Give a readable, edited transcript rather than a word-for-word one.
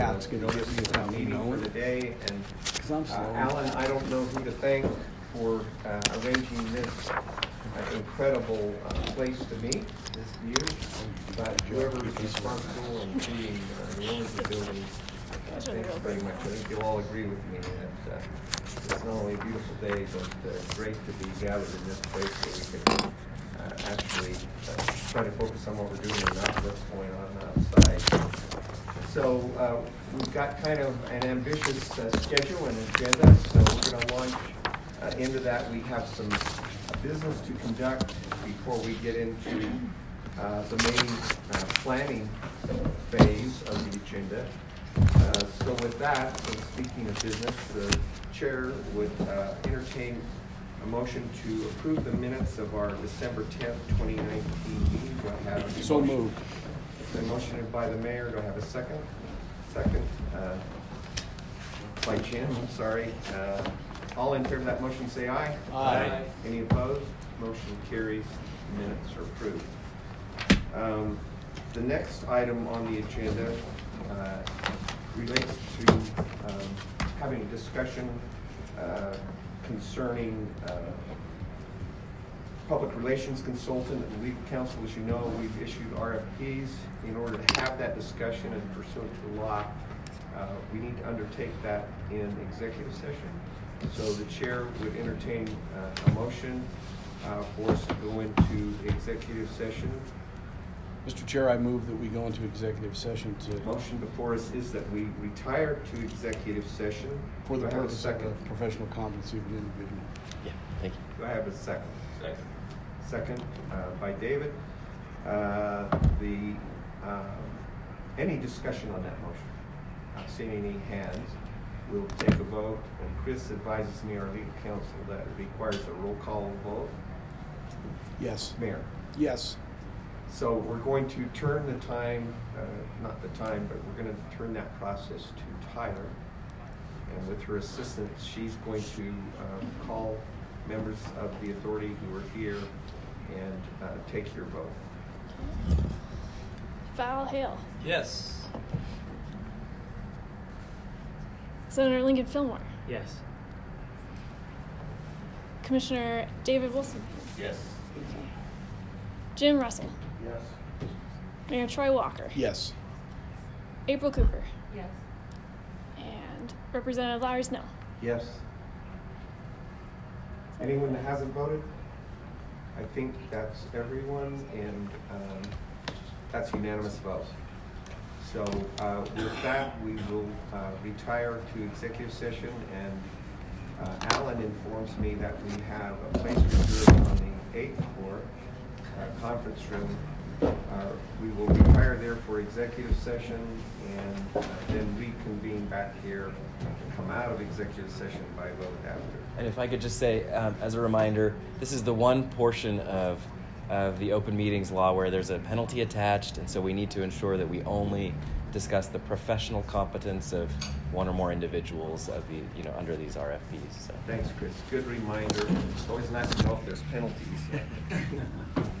Pat's going to get me a meeting for the day. And because I'm slow. Alan, I don't know who to thank for arranging this incredible place to meet this view, but whoever is responsible and including the owners of the building, thanks very much. I think you'll all agree with me that it's not only a beautiful day, but great to be gathered in this place so we can actually try to focus on what we're doing and not what's going on outside. So we've got kind of an ambitious schedule and agenda, so we're going to launch into that. We have some business to conduct before we get into the main planning phase of the agenda. So with that, and speaking of business, the chair would entertain a motion to approve the minutes of our December 10th, 2019 meeting. Do I have a So motion? moved. The motion by the mayor. Do I have a second? Second. By Jim, I'm sorry. All in favor of that motion say aye. Aye. Any opposed? Motion carries. Minutes are approved. The next item on the agenda relates to having a discussion concerning public relations consultant and legal counsel. As you know, we've issued RFPs. In order to have that discussion and pursuant to law, we need to undertake that in executive session. So the chair would entertain a motion for us to go into executive session. Mr. Chair, I move that we go into executive session to Motion before us is that we retire to executive session. for the Do I have a purpose of second? the professional competency of an individual. Yeah, thank you. Do I have a second? Second. Second by David. Any discussion on that motion? Not seeing any hands. We'll take a vote, and Chris advises me, our legal counsel, that it requires a roll call vote. Yes. Mayor. Yes. So we're going to turn the time, not the time, but we're going to turn that process to Tyler. And with her assistance, she's going to call members of the authority who are here and take your vote. Val Hale. Yes. Senator Lincoln Fillmore. Yes. Commissioner David Wilson. Yes. Jim Russell. Yes. Mayor Troy Walker. Yes. April Cooper. Yes. And Representative Larry Snow. Yes. Anyone that hasn't voted? I think that's everyone, and that's unanimous vote. So with that, we will retire to executive session, and Alan informs me that we have a place reserved on the 8th floor conference room. We will retire there for executive session and then reconvene back here and come out of executive session by vote after. And if I could just say, as a reminder, this is the one portion of the open meetings law where there's a penalty attached, and so we need to ensure that we only discuss the professional competence of one or more individuals of the, under these RFPs. So. Thanks, Chris. Good reminder. It's always nice to know if there's penalties.